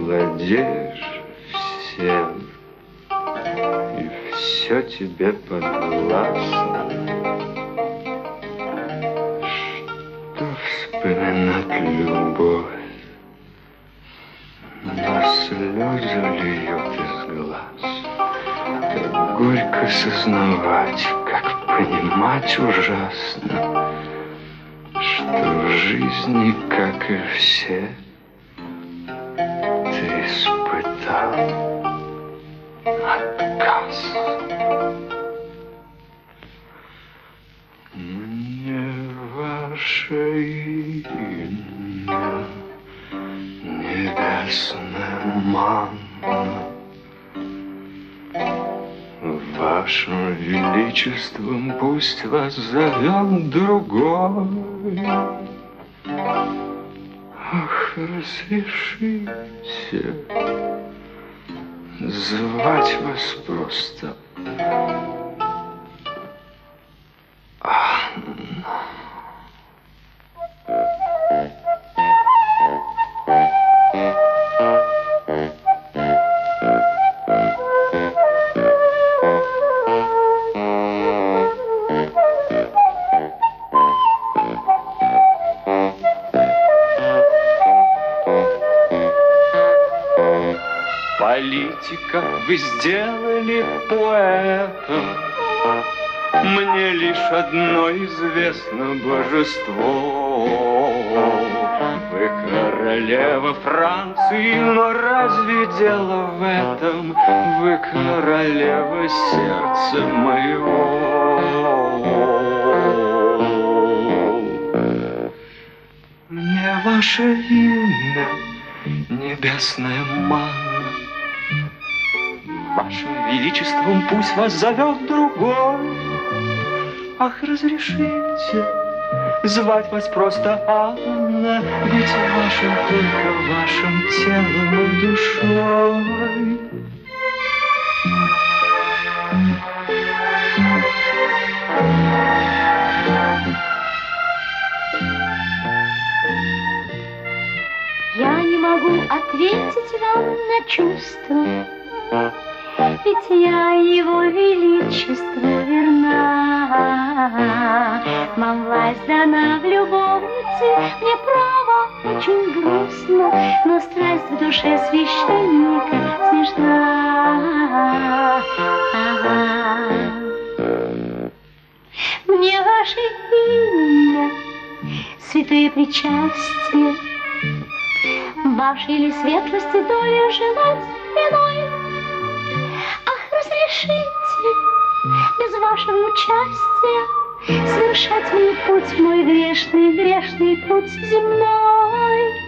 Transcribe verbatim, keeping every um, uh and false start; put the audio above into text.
владеешь всем, и все тебе подвластно. Что вспоминать любовь, но слезы льют из глаз. Как горько сознавать, как понимать ужасно, что в жизни, как и все, ты испытал отказ. Мне ваше имя, небесная манна, вашим величеством пусть вас зовет другой. Ах, разрешите звать вас просто Анна. Политика вы сделали поэтом, мне лишь одно известно божество. Вы королева Франции, но разве дело в этом? Вы королева сердца моего. Мне ваше имя, небесная манна, вашим величеством пусть вас зовет другой. Ах, разрешите звать вас просто Анна, ведь вашим только вашим телом и душой. Я не могу ответить вам на чувства, ведь я его величеству верна. Вам власть дана в любовнице, мне право очень грустно, но страсть в душе священника смешна. Мне ваше имя, святые причастия, вашей ли светлости доля желать иной. Разрешите без вашего участия совершать мне путь, мой грешный, грешный путь земной.